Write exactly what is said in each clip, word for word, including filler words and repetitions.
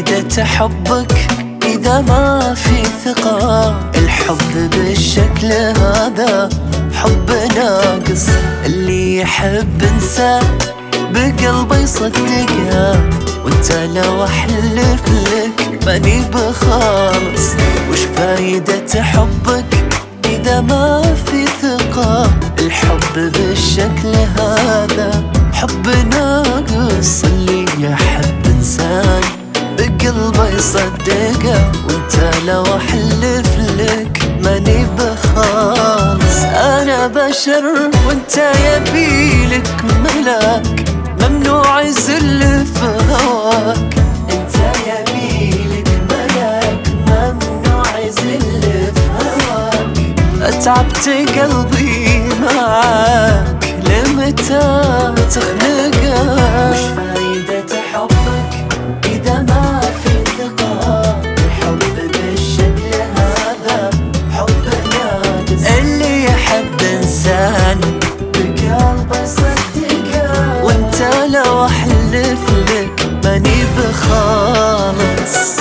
فايدة حبك إذا ما في ثقة؟ الحب بالشكل هذا حب ناقص. اللي يحب إنسان بقلبه يصدقه، وانت لو احلف لك ماني بخالص. وش فايدة حبك إذا ما في ثقة؟ الحب بالشكل هذا حب ناقص. اللي يحب إنسان بقلبه يصدقه، وانت لو احلف لك ماني بخالص. انا بشر وانت يبيلك ملاك، ممنوع يزل في هواك. انت يبيلك ملاك، ممنوع يزل في هواك. اتعبت قلبي معاك، لمتى تخنقه؟ وش فايدة حبك إذا ما في ثقة؟ الحب بالشكل هذا حب ناقص. اللي يحب إنسان بقلبه يصدقه، وانت لو أحلف لك ماني بخالص.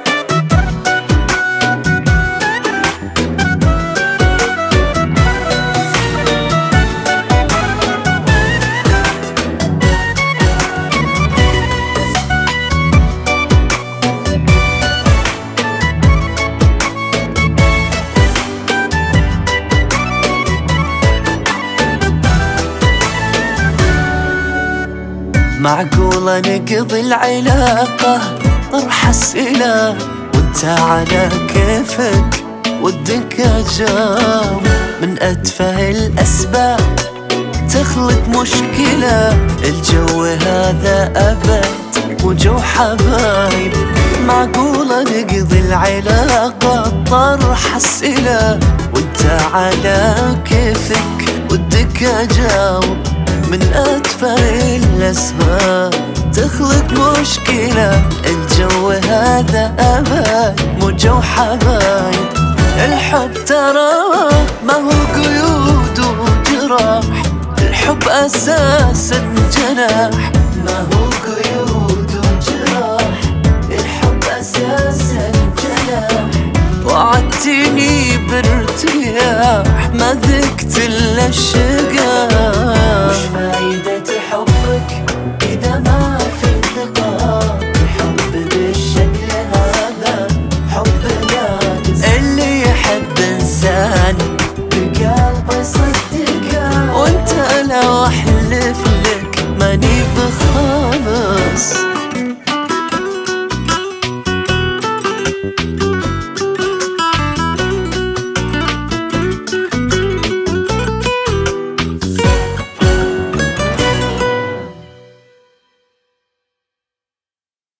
معقولة نقضي العلاقة طرح أسئلة، وانت على كيفك ودك أجاوب؟ من أتفه الأسباب تخلق مشكلة. الجو هذا أبد وجو حبايب. معقولة نقضي العلاقة طرح أسئلة، وانت على كيفك ودك أجاوب؟ من أتفه الأسباب تخلق مشكلة. الجو هذا أبد مو جو حبايب. الحب ترى ما هو قيود وجراح، الحب أساسا جناح. ما هو قيود وجراح، الحب أساسا جناح. وعدتني بارتياح، ما ذقت إلا الشقاح. وش فايدة حبك إذا ما في ثقة؟ الحب بالشكل هذا حب ناقص. اللي يحب إنسان بقلبه يصدقه، وانت لو